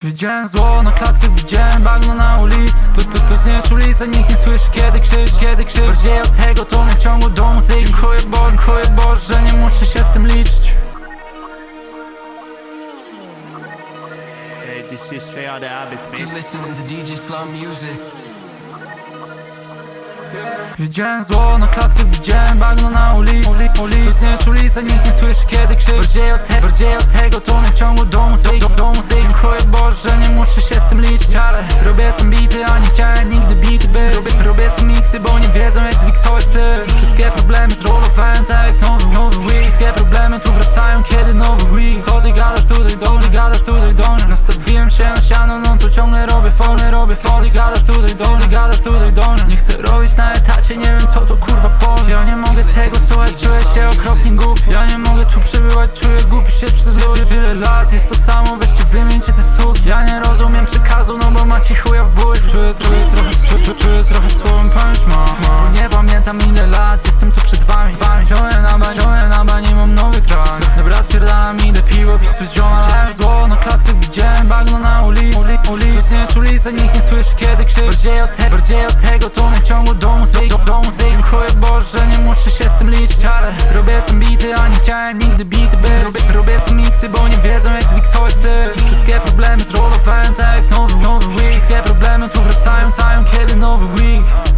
Widziałem zło na klatkach, widziałem bagno na ulicy. To tylko znieczulica, nikt nie słyszy kiedy krzyczy. Bardziej od tego to mnie ciągło do muzyki. Dziękuję Boże, że nie muszę się z tym liczyć. Hey, this is straight out of Abyss, man. You're listening to DJ Slum Music. Widziałem zło na klatkach, widziałem bagno na ulicy. To znieczulica, nikt nie słyszy kiedy krzyczy. Bardziej od tego to mnie ciągło do muzyki. Dziękuję Boże, że nie muszę się z tym liczyć. Ale robię sam bity, a nie chciałem nigdy bity być. Robię sam miksy, bo nie wiedzą jak zmiksować styl. Wszystkie problemy zrolowałem tak jak nowy week. Wszystkie problemy tu wracają kiedy nowy week. Co ty gadasz tutaj dążę. Nastawiłem się na siano, no to ciągle robię formy. Co ty gadasz tutaj dążę. Nie chcę robić na etacie, nie wiem co to kurwa form. Ja nie mogę tego słuchać, czuję się okropnie głupi. Ja nie mogę tu przebywać, czuję głupi się przez ludzi. Wiele lat jest to samo, weźcie wymieńcie te suki. Ja nie rozumiem przekazu, no bo macie chuja w buzi. Czuję trochę słowem pamięć mam. Nie pamiętam ile lat, jestem tu przed wami. Ciągnę na bani, mam nowy track. Dobra, spierdalam, idę piwo pić tu z zioma. Widziałem zło na klatkach, widziałem bagno na ulicy. To znieczulica, nikt nie słyszy kiedy krzyczy. Bardziej od tego to mnie ciągło do muzyki. Dziękuję Boże, że nie muszę się z tym liczyć. Ale robię sam bity, a nie chciałem nigdy bity być. Robię sam miksy, bo nie wiedzą jak zmiksować styl. Wszystkie problemy zrolowałem tak jak nowy week. Wszystkie problemy tu wracają kiedy nowy week.